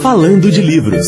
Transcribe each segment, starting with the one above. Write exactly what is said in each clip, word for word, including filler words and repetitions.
Falando de Livros.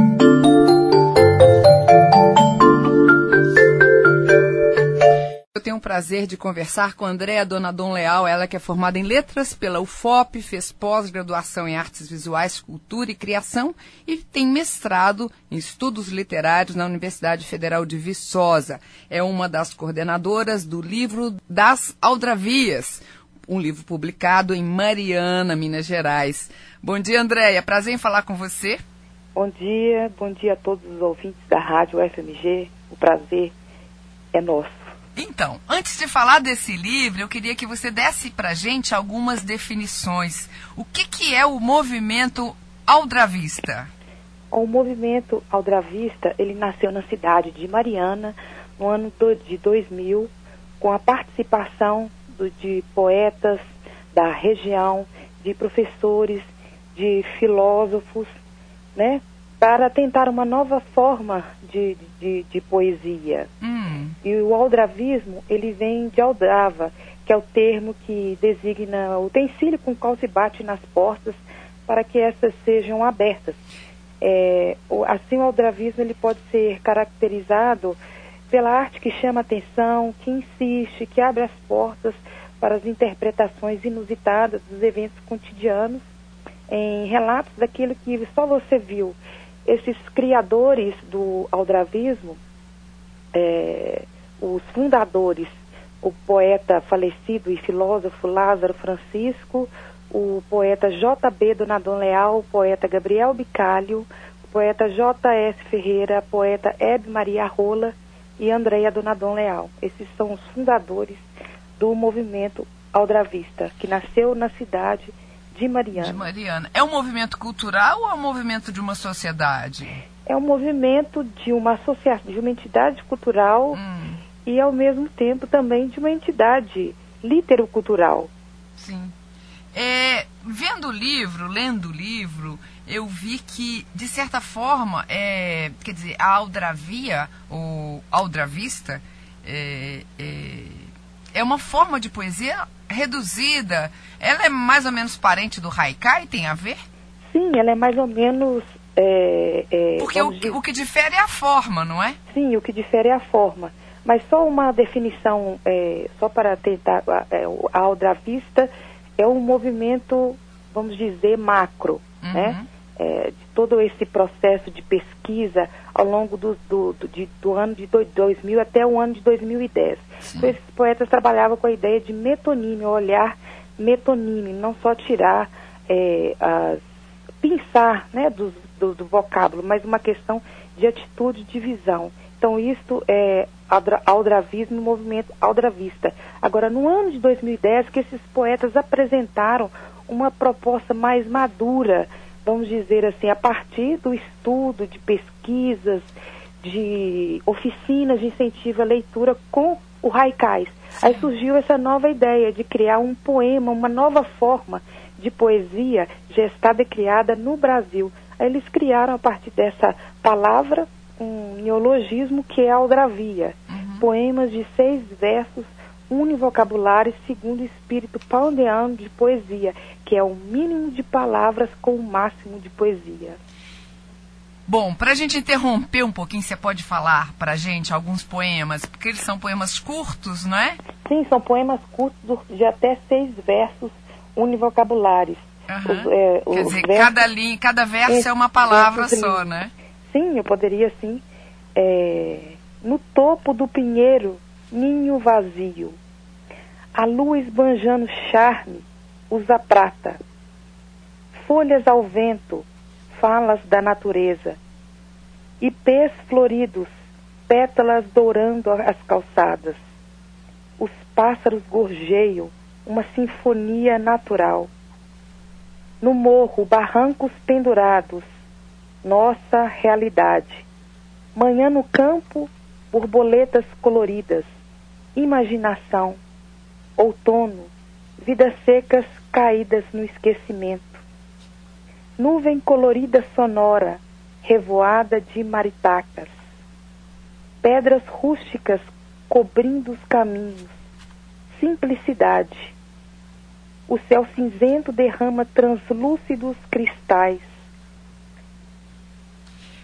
Eu tenho o prazer de conversar com Andréa Donadon Leal, ela que é formada em Letras pela U F O P, fez pós-graduação em Artes Visuais, Cultura e Criação e tem mestrado em Estudos Literários na Universidade Federal de Viçosa. É uma das coordenadoras do livro Das Aldravias, um livro publicado em Mariana, Minas Gerais. Bom dia, Andréa. Prazer em falar com você. Bom dia, bom dia a todos os ouvintes da Rádio F M G. O prazer é nosso. Então, antes de falar desse livro, eu queria que você desse pra gente algumas definições. O que, que é o movimento aldravista? O movimento aldravista, ele nasceu na cidade de Mariana, no ano de dois mil, com a participação do, de poetas da região, de professores, de filósofos, né, para tentar uma nova forma de, de, de poesia. Hum. E o aldravismo, ele vem de aldrava, que é o termo que designa o utensílio com o qual se bate nas portas para que essas sejam abertas. É, assim, o aldravismo ele pode ser caracterizado pela arte que chama atenção, que insiste, que abre as portas para as interpretações inusitadas dos eventos cotidianos, em relatos daquilo que só você viu. Esses criadores do aldravismo, é, os fundadores, o poeta falecido e filósofo Lázaro Francisco, o poeta J B Donadon Leal, o poeta Gabriel Bicalho, o poeta J S Ferreira, a poeta Hebe Maria Rola e Andréa Donadon Leal. Esses são os fundadores do movimento aldravista, que nasceu na cidade de Mariana. De Mariana. É um movimento cultural ou é um movimento de uma sociedade? É um movimento de uma associação, de uma entidade cultural hum. e, ao mesmo tempo, também de uma entidade litero-cultural. Sim. É, vendo o livro, lendo o livro, eu vi que, de certa forma, é, quer dizer, a aldravia, ou aldravista, é, é, é uma forma de poesia reduzida. Ela é mais ou menos parente do haikai, tem a ver? Sim, ela é mais ou menos... É, é, Porque o, dizer... o que difere é a forma, não é? Sim, o que difere é a forma. Mas só uma definição, é, só para tentar... É, a aldravista é um movimento, vamos dizer, macro, uhum. né? É, de todo esse processo de pesquisa ao longo do, do, do, de, do ano de dois mil até o ano de dois mil e dez. Então, esses poetas trabalhavam com a ideia de metonímio, olhar metonímio, não só tirar, é, as, pensar, né, do, do, do vocábulo, mas uma questão de atitude de visão. Então, isto é aldravismo, movimento aldravista. Agora, no ano de dois mil e dez, que esses poetas apresentaram uma proposta mais madura, vamos dizer assim, a partir do estudo, de pesquisas, de oficinas de incentivo à leitura com o haikais. Aí surgiu essa nova ideia de criar um poema, uma nova forma de poesia gestada e criada no Brasil. Aí eles criaram, a partir dessa palavra, um neologismo que é a aldravia. Uhum. Poemas de seis versos, univocabulários, segundo o espírito pauliano de poesia, que é o mínimo de palavras com o máximo de poesia. Bom, para a gente interromper um pouquinho, você pode falar para a gente alguns poemas, porque eles são poemas curtos, não é? Sim, são poemas curtos de até seis versos univocabulares. Uhum. Os, é, Quer dizer, versos, cada, linha, cada verso é uma palavra só, né? Sim, eu poderia, sim. É, no topo do pinheiro, ninho vazio, a lua esbanjando charme, usa prata, folhas ao vento, falas da natureza, ipês floridos, pétalas dourando as calçadas, os pássaros gorjeiam, uma sinfonia natural. No morro, barrancos pendurados, nossa realidade. Manhã no campo, borboletas coloridas, imaginação, outono, vidas secas caídas no esquecimento. Nuvem colorida sonora, revoada de maritacas. Pedras rústicas cobrindo os caminhos. Simplicidade. O céu cinzento derrama translúcidos cristais.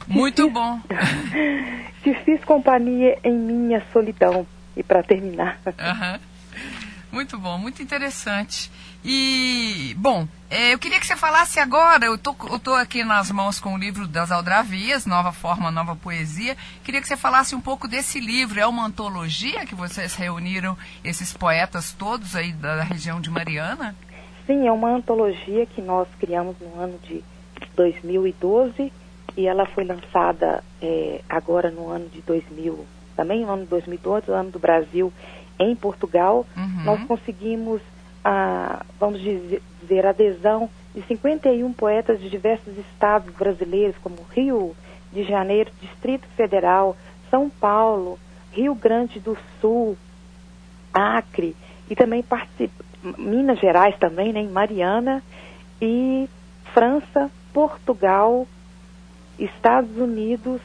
Muito bom. Te fiz companhia em minha solidão. E para terminar. Uhum. Muito bom, muito interessante. E, bom, é, eu queria que você falasse agora, eu tô, eu tô aqui nas mãos com o livro das Aldravias, Nova Forma, Nova Poesia. Queria que você falasse um pouco desse livro. É uma antologia que vocês reuniram esses poetas todos aí da região de Mariana? Sim, é uma antologia que nós criamos no ano de dois mil e doze e ela foi lançada é, agora no ano de dois mil, também no ano de dois mil e doze, o ano do Brasil, em Portugal. Uhum. Nós conseguimos, a, vamos dizer, adesão de cinquenta e um poetas de diversos estados brasileiros, como Rio de Janeiro, Distrito Federal, São Paulo, Rio Grande do Sul, Acre, e também participa, Minas Gerais também, né, em Mariana, e França, Portugal, Estados Unidos.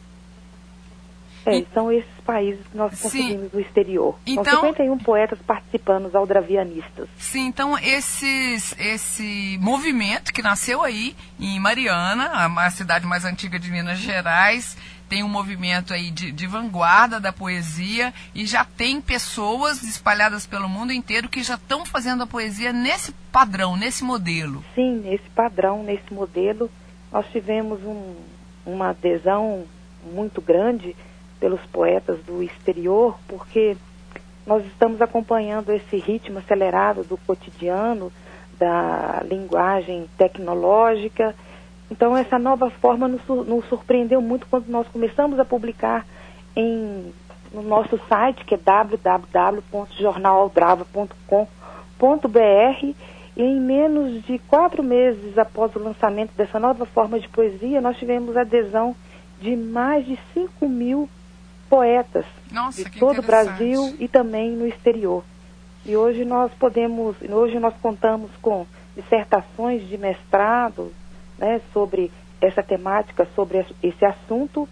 É, e, são esses países que nós conseguimos sim, no exterior. Então, são cinquenta e um poetas participando, os aldravianistas. Sim, então esses, esse movimento que nasceu aí em Mariana, a, a cidade mais antiga de Minas Gerais, tem um movimento aí de, de vanguarda da poesia e já tem pessoas espalhadas pelo mundo inteiro que já estão fazendo a poesia nesse padrão, nesse modelo. Sim, nesse padrão, nesse modelo. Nós tivemos um, uma adesão muito grande pelos poetas do exterior, porque nós estamos acompanhando esse ritmo acelerado do cotidiano, da linguagem tecnológica. Então, essa nova forma nos, nos surpreendeu muito quando nós começamos a publicar em, no nosso site, que é w w w ponto jornal aldrava ponto com ponto b r, e em menos de quatro meses após o lançamento dessa nova forma de poesia, nós tivemos adesão de mais de cinco mil poetas. Nossa, de todo o Brasil e também no exterior. E hoje nós podemos, hoje nós contamos com dissertações de mestrado, né, sobre essa temática, sobre esse assunto,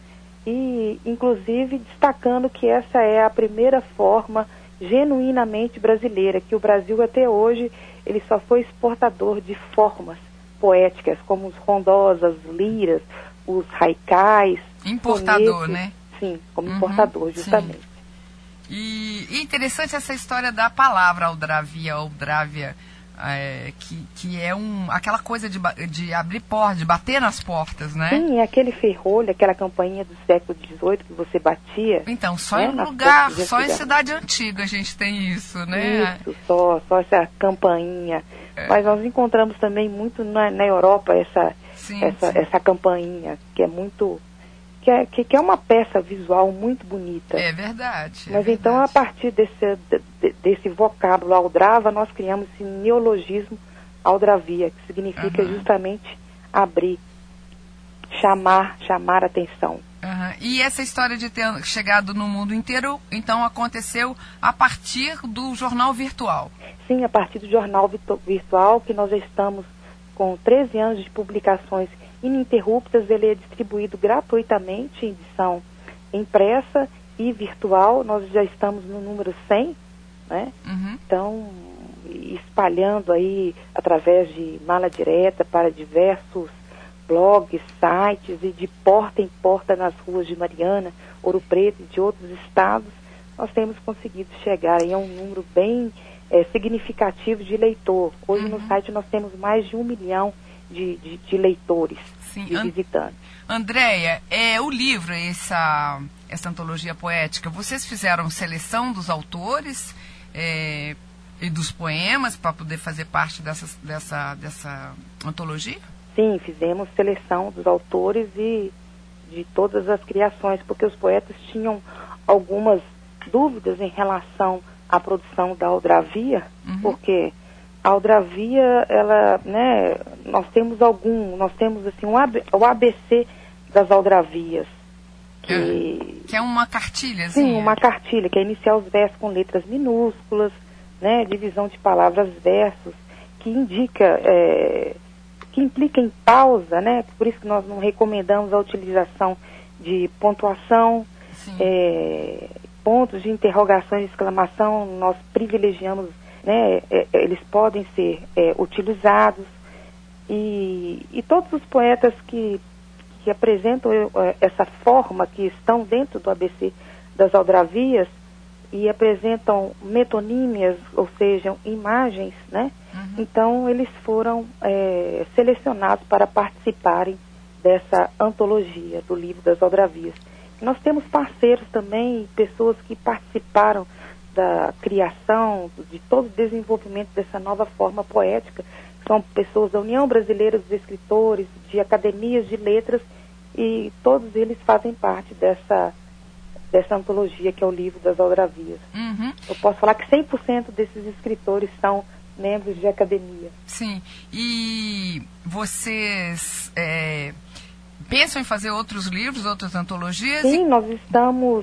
e inclusive destacando que essa é a primeira forma genuinamente brasileira, que o Brasil até hoje ele só foi exportador de formas poéticas, como os rondosas, liras, os haikais. Importador, sonetos, né? Sim, como uhum, importador, justamente. Sim. E, e interessante essa história da palavra aldravia, aldrávia, é, que, que é um, aquela coisa de, de abrir portas, de bater nas portas, né? Sim, é aquele ferrolho, aquela campainha do século dezoito que você batia. Então, só né, em lugar, só em cidade antiga a gente tem isso, né? Isso, só, só essa campainha. É. Mas nós encontramos também muito na, na Europa essa, sim, essa, sim. essa campainha, que é muito... Que é, que, que é uma peça visual muito bonita. É verdade. Mas é verdade. Então, a partir desse, de, desse vocábulo aldrava, nós criamos esse neologismo aldravia, que significa uhum. justamente abrir, chamar, chamar atenção. Uhum. E essa história de ter chegado no mundo inteiro, então, aconteceu a partir do jornal virtual? Sim, a partir do jornal virtual, que nós já estamos com treze anos de publicações ininterruptas. Ele é distribuído gratuitamente em edição impressa e virtual. Nós já estamos no número cem, né? Uhum. Então, espalhando aí através de mala direta para diversos blogs, sites e de porta em porta nas ruas de Mariana, Ouro Preto e de outros estados, nós temos conseguido chegar aí a um número bem é, significativo de leitor. Hoje uhum. no site nós temos mais de um milhão De, de, de leitores, sim, de visitantes. Andréia, é, o livro, essa, essa antologia poética, vocês fizeram seleção dos autores é, e dos poemas para poder fazer parte dessa, dessa, dessa antologia? Sim, fizemos seleção dos autores e de todas as criações, porque os poetas tinham algumas dúvidas em relação à produção da aldravia, uhum. porque... A aldravia, ela, né, nós temos algum, nós temos assim, um A B, o A B C das aldravias. Que é, que é uma cartilha, sim, uma cartilha, que é iniciar os versos com letras minúsculas, né, divisão de palavras versos, que indica, é, que implica em pausa, né, por isso que nós não recomendamos a utilização de pontuação, é, pontos de interrogação e exclamação, nós privilegiamos, né, é, eles podem ser é, utilizados, e, e todos os poetas que, que apresentam essa forma, que estão dentro do A B C das aldravias e apresentam metonímias, ou seja, imagens, né? Uhum. Então, eles foram é, selecionados para participarem dessa antologia do livro das aldravias. Nós temos parceiros também, pessoas que participaram da criação, de todo o desenvolvimento dessa nova forma poética. São pessoas da União Brasileira dos Escritores, de academias de letras, e todos eles fazem parte dessa, dessa antologia que é o livro das aldravias. Uhum. Eu posso falar que cem por cento desses escritores são membros de academia. Sim, e vocês é, pensam em fazer outros livros, outras antologias? Sim, e... nós estamos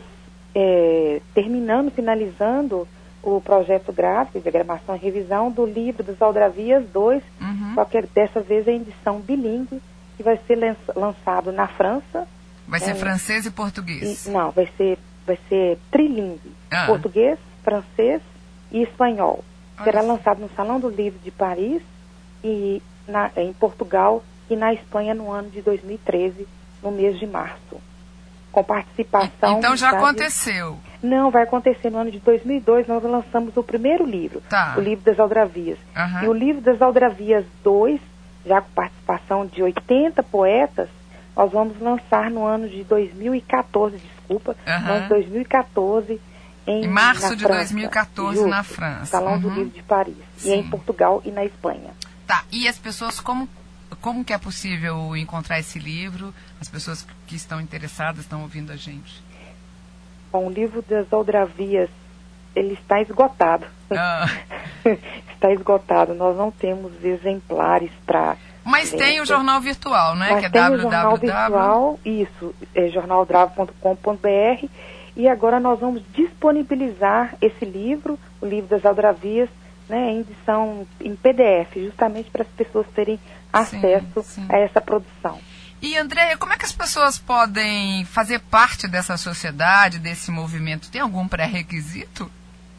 é, terminando, finalizando o projeto gráfico, diagramação e revisão do livro das aldravias dois, uhum. Só que dessa vez é em edição bilíngue, que vai ser lançado na França. Vai ser é, francês e português? E, não, vai ser, vai ser trilingue, ah. português, francês e espanhol. Olha. Será lançado no Salão do Livro de Paris, e na, em Portugal e na Espanha no ano de dois mil e treze, no mês de março. Com participação... Então já aconteceu? Não, vai acontecer no ano de dois mil e dois, nós lançamos o primeiro livro, tá. O livro das aldravias. Uhum. E o livro das aldravias dois, já com participação de oitenta poetas, nós vamos lançar no ano de dois mil e quatorze, desculpa, uhum. no ano de dois mil e quatorze, em, em março de França, dois mil e quatorze, justo, na França. Salão uhum. do Livro de Paris. Sim. E em Portugal e na Espanha. Tá, e as pessoas, como, como que é possível encontrar esse livro? As pessoas que estão interessadas, estão ouvindo a gente. Bom, o livro das aldravias, ele está esgotado. Ah. Está esgotado, nós não temos exemplares para... Mas ler. Tem o jornal virtual, né? Mas que é tem w w w. O jornal virtual, isso, é jornal drava ponto com ponto b r, e agora nós vamos disponibilizar esse livro, o livro das aldravias, né, em edição em P D F, justamente para as pessoas terem acesso sim, sim. a essa produção. E, Andréia, como é que as pessoas podem fazer parte dessa sociedade, desse movimento? Tem algum pré-requisito?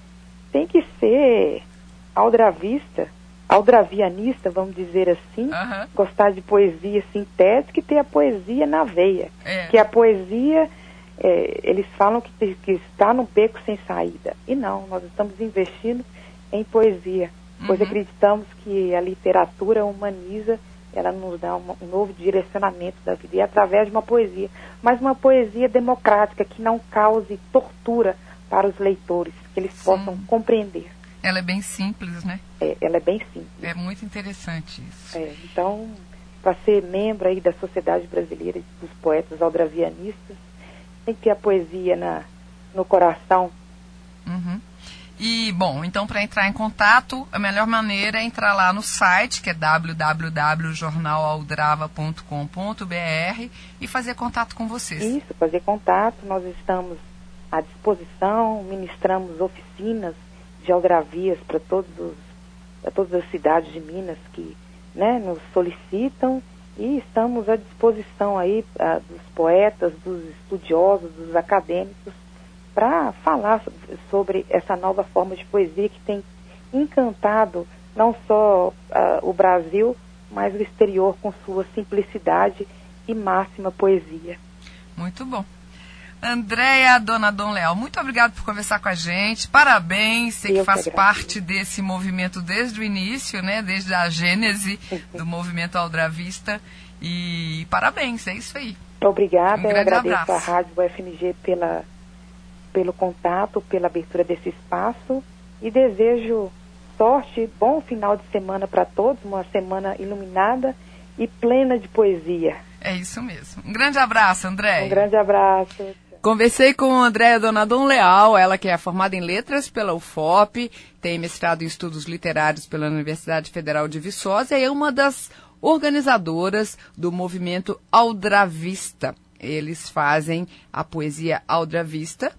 Tem que ser aldravista, aldravianista, vamos dizer assim, uhum. Gostar de poesia sintética e ter a poesia na veia. É. Que a poesia, é, eles falam que, que está no beco sem saída. E não, nós estamos investindo em poesia, pois uhum. acreditamos que a literatura humaniza, ela nos dá uma, um novo direcionamento da vida, e através de uma poesia, mas uma poesia democrática, que não cause tortura para os leitores, que eles Sim. possam compreender. Ela é bem simples, né? É, ela é bem simples. É muito interessante isso. É, então, para ser membro aí da Sociedade Brasileira dos Poetas Aldravianistas, tem que ter a poesia na, no coração. Uhum. E, bom, então para entrar em contato, a melhor maneira é entrar lá no site, que é w w w ponto jornal aldrava ponto com ponto b r, e fazer contato com vocês. Isso, fazer contato. Nós estamos à disposição, ministramos oficinas de aldravias para todos os, para todas as cidades de Minas que, né, nos solicitam, e estamos à disposição aí uh, dos poetas, dos estudiosos, dos acadêmicos, para falar sobre essa nova forma de poesia que tem encantado não só uh, o Brasil, mas o exterior com sua simplicidade e máxima poesia. Muito bom. Andréia Donadon Leal, muito obrigada por conversar com a gente. Parabéns, você que faz parte desse movimento desde o início, né? Desde a gênese do movimento aldravista. E parabéns, é isso aí. Obrigada, um eu agradeço abraço. à Rádio U F M G pela... pelo contato, pela abertura desse espaço, e desejo sorte, bom final de semana para todos, uma semana iluminada e plena de poesia. É isso mesmo. Um grande abraço, Andréia. Um grande abraço. Conversei com a Andréia Donadon Leal, ela que é formada em Letras pela U F O P, tem mestrado em Estudos Literários pela Universidade Federal de Viçosa e é uma das organizadoras do movimento aldravista. Eles fazem a poesia aldravista,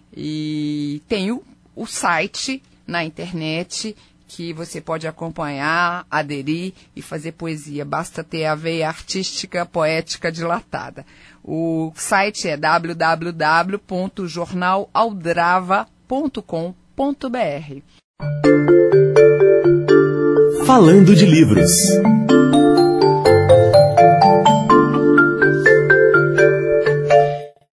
e tem o, o site na internet que você pode acompanhar, aderir e fazer poesia. Basta ter a veia artística, poética dilatada. O site é w w w ponto jornal aldrava ponto com ponto b r. Falando de livros.